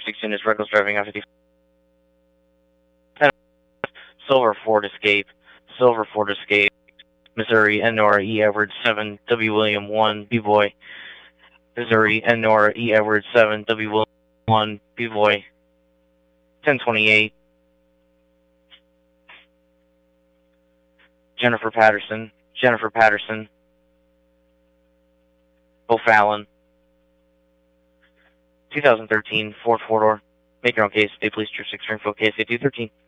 6 units, reckless driving on 50. Silver Ford Escape. Silver Ford Escape. Missouri, N. Nora, E. Edwards 7, W. William 1, B-Boy. Missouri, N. Nora, E. Edwards 7, W. William 1, B-Boy. 1028. Jennifer Patterson. Jennifer Patterson. O'Fallon. 2013 Ford 4-door. Make your own case. State Police Troop 6 Springfield, KSA 213.